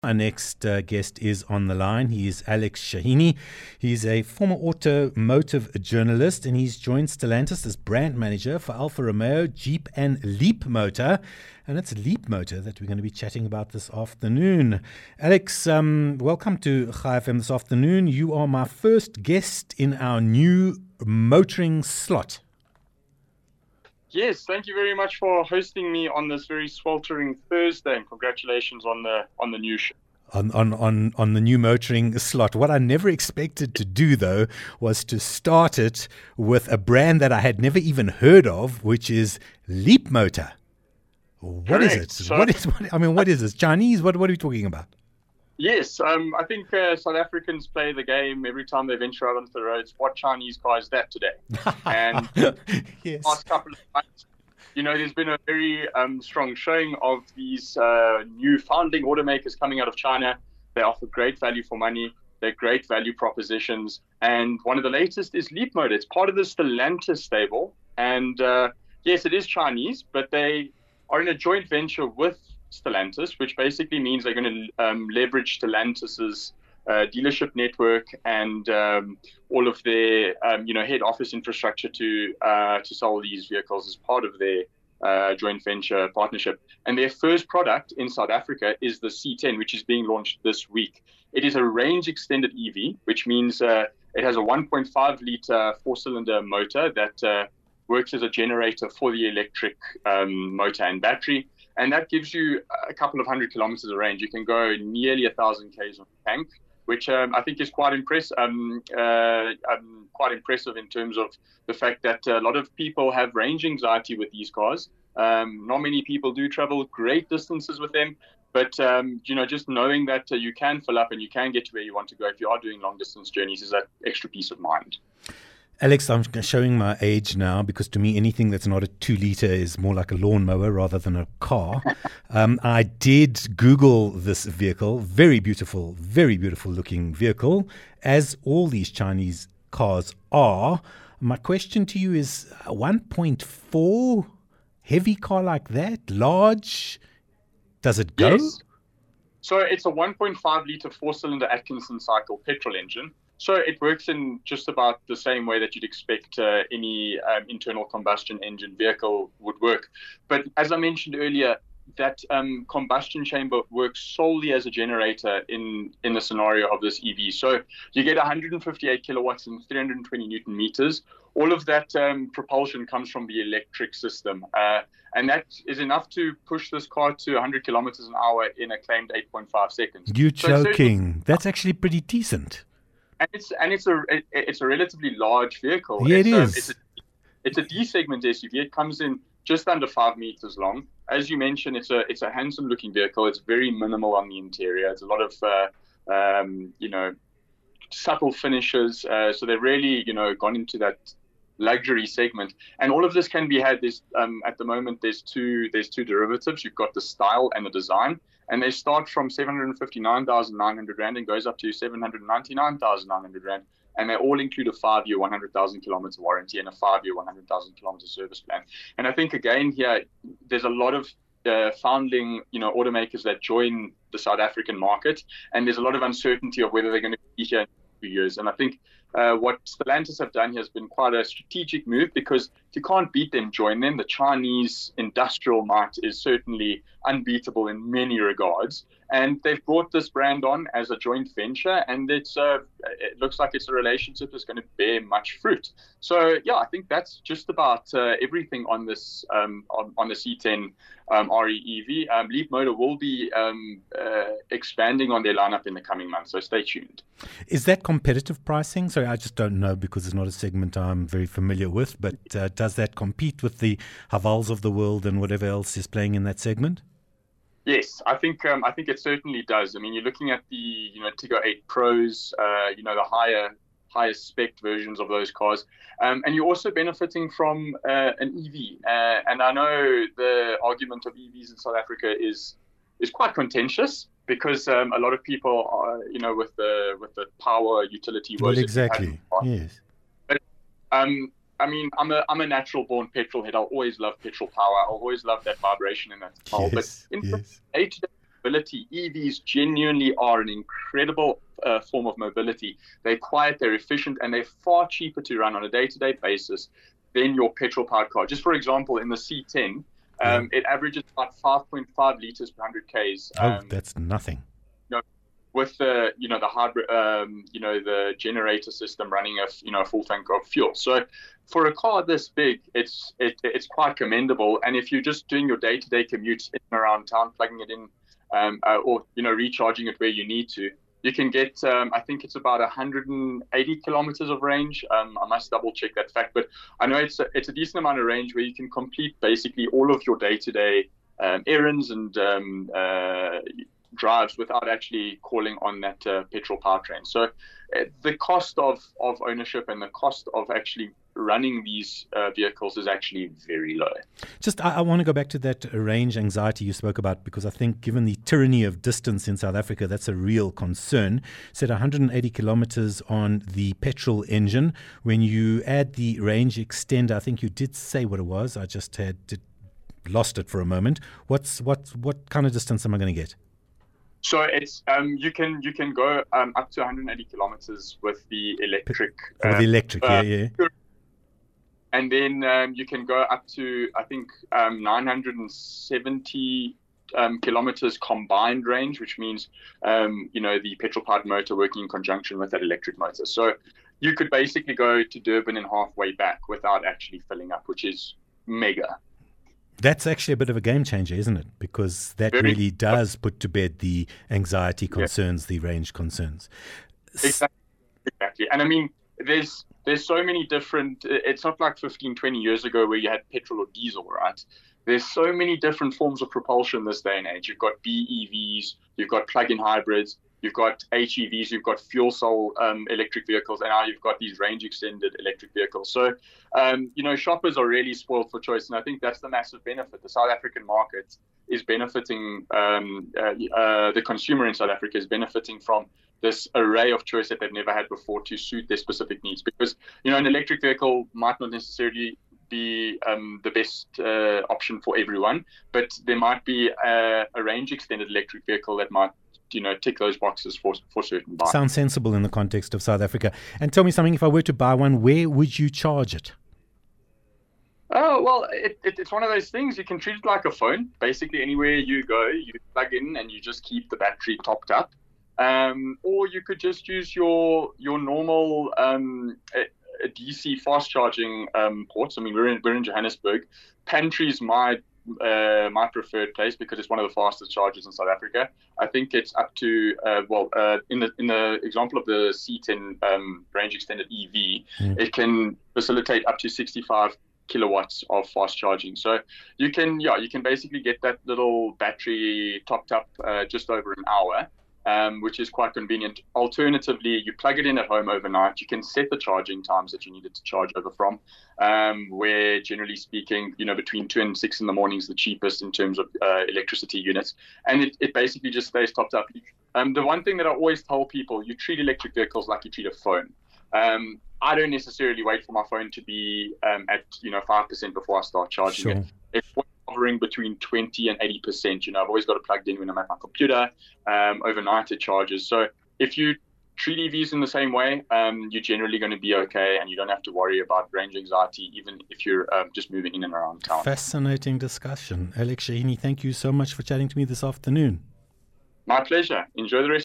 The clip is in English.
Our next guest is on the line. He is Alex Shahini. He's a former automotive journalist, and he's joined Stellantis as brand manager for Alfa Romeo, Jeep and Leapmotor. And it's Leapmotor that we're going to be chatting about this afternoon. Alex, welcome to Chai FM this afternoon. You are my first guest in our new motoring slot. Yes, thank you very much for hosting me on this very sweltering Thursday, and congratulations on the new show. On the new motoring slot. What I never expected to do, though, was to start it with a brand that I had never even heard of, which is Leapmotor. What is it? So, what is this? Chinese? What are we talking about? Yes, I think South Africans play the game every time they venture out onto the roads. What Chinese car is that today? And yes. last couple of months, there's been a very strong showing of these new founding automakers coming out of China. They offer great value for money. They're great value propositions. And one of the latest is Leapmotor. It's part of the Stellantis stable. And yes, it is Chinese, but they are in a joint venture with Stellantis, which basically means they're going to leverage Stellantis's dealership network and all of their head office infrastructure to sell these vehicles as part of their joint venture partnership. And their first product in South Africa is the C10, which is being launched this week. It is a range extended EV, which means it has a 1.5 liter four-cylinder motor that works as a generator for the electric motor and battery. And that gives you a couple of 100 kilometers of range. You can go nearly 1,000 k's on the tank, which I think is quite impressive. Quite impressive in terms of the fact that a lot of people have range anxiety with these cars. Not many people do travel great distances with them, but just knowing that you can fill up and you can get to where you want to go if you are doing long distance journeys is that extra peace of mind. Alex, I'm showing my age now because to me anything that's not a 2 liter is more like a lawnmower rather than a car. I did Google this vehicle. Very beautiful looking vehicle, as all these Chinese cars are. My question to you is 1.4 heavy car like that, large, does it go? Yes. So it's a 1.5 liter four-cylinder Atkinson cycle petrol engine. So it works in just about the same way that you'd expect any internal combustion engine vehicle would work. But as I mentioned earlier, that combustion chamber works solely as a generator in the scenario of this EV. So you get 158 kilowatts and 320 Newton meters. All of that propulsion comes from the electric system. And that is enough to push this car to 100 kilometers an hour in a claimed 8.5 seconds. You're joking. That's actually pretty decent. And it's a relatively large vehicle. Yeah, it is. It's a D segment SUV. It comes in just under 5 meters long. As you mentioned, it's a handsome looking vehicle. It's very minimal on the interior. It's a lot of subtle finishes. So they've really gone into that luxury segment. And all of this can be had. There's at the moment there's two derivatives. You've got the style and the design. And they start from 759,900 Rand and goes up to 799,900 Rand. And they all include a 5-year, 100,000 kilometer warranty and a 5-year, 100,000 kilometer service plan. And I think, again, here, there's a lot of founding, automakers that join the South African market. And there's a lot of uncertainty of whether they're going to be here in 2 years. And I think what Stellantis have done here has been quite a strategic move, because if you can't beat them, join them. The Chinese industrial might is certainly unbeatable in many regards. And they've brought this brand on as a joint venture, and it looks like it's a relationship that's going to bear much fruit. So, yeah, I think that's just about everything on this on the C10 RE EV. Leapmotor will be expanding on their lineup in the coming months, so stay tuned. Is that competitive pricing? Sorry, I just don't know because it's not a segment I'm very familiar with, but does that compete with the Havals of the world and whatever else is playing in that segment? Yes, I think it certainly does. I mean, you're looking at the Tiggo 8 Pros, the higher spec versions of those cars, and you're also benefiting from an EV. And I know the argument of EVs in South Africa is quite contentious, because a lot of people are, with the power utility. Well, exactly. Yes. But I mean, I'm a natural born petrol head. I'll always love petrol power. I'll always love that vibration in that hull. Yes, but in yes. mobility, EVs genuinely are an incredible form of mobility. They're quiet, they're efficient, and they're far cheaper to run on a day-to-day basis than your petrol-powered car. Just for example, in the C10, it averages about 5.5 liters per 100 Ks. That's nothing. With the the hybrid the generator system running a full tank of fuel. So for a car this big, it's quite commendable. And if you're just doing your day-to-day commute in and around town, plugging it in or recharging it where you need to, you can get I think it's about 180 kilometers of range. I must double check that fact, but I know it's a decent amount of range where you can complete basically all of your day-to-day errands and drives without actually calling on that petrol powertrain. So the cost of ownership and the cost of actually running these vehicles is actually very low. I want to go back to that range anxiety you spoke about, because I think given the tyranny of distance in South Africa, that's a real concern. Said 180 kilometers on the petrol engine. When you add the range extender, I think you did say what it was. I just lost it for a moment. What kind of distance am I going to get? So it's you can go up to 180 kilometers with the electric. Yeah. And then you can go up to, I think, 970 kilometers combined range, which means the petrol-powered motor working in conjunction with that electric motor. So you could basically go to Durban and halfway back without actually filling up, which is mega. That's actually a bit of a game changer, isn't it? Because that really does put to bed the anxiety concerns, the range concerns. Exactly. And I mean, there's so many different, it's not like 15, 20 years ago where you had petrol or diesel, right? There's so many different forms of propulsion this day and age. You've got BEVs, you've got plug-in hybrids, you've got HEVs, you've got fuel cell electric vehicles, and now you've got these range-extended electric vehicles. So, shoppers are really spoiled for choice, and I think that's the massive benefit. The South African market is benefiting, the consumer in South Africa is benefiting from this array of choice that they've never had before to suit their specific needs. Because, an electric vehicle might not necessarily be the best option for everyone, but there might be a range-extended electric vehicle that might tick those boxes for certain buyers. Sounds sensible in the context of South Africa. And tell me something, if I were to buy one, where would you charge it? Oh, well, it's one of those things. You can treat it like a phone. Basically, anywhere you go, you plug in and you just keep the battery topped up. Or you could just use your normal DC fast charging ports. I mean, we're in Johannesburg. Pantry's my preferred place because it's one of the fastest chargers in South Africa. I think it's up to in the example of the C10 range extended EV, it can facilitate up to 65 kilowatts of fast charging. So you can basically get that little battery topped up just over an hour. Which is quite convenient. Alternatively, you plug it in at home overnight. You can set the charging times that you need it to charge over from, where generally speaking, between 2 and 6 in the morning is the cheapest in terms of electricity units. And it basically just stays topped up. The one thing that I always tell people, you treat electric vehicles like you treat a phone. I don't necessarily wait for my phone to be at 5% before I start charging it. It's hovering between 20 and 80%. I've always got it plugged in when I'm at my computer. Overnight it charges. So if you treat EVs in the same way, you're generally going to be okay, and you don't have to worry about range anxiety, even if you're just moving in and around town. Fascinating discussion. Alex Shahini, thank you so much for chatting to me this afternoon. My pleasure. Enjoy the rest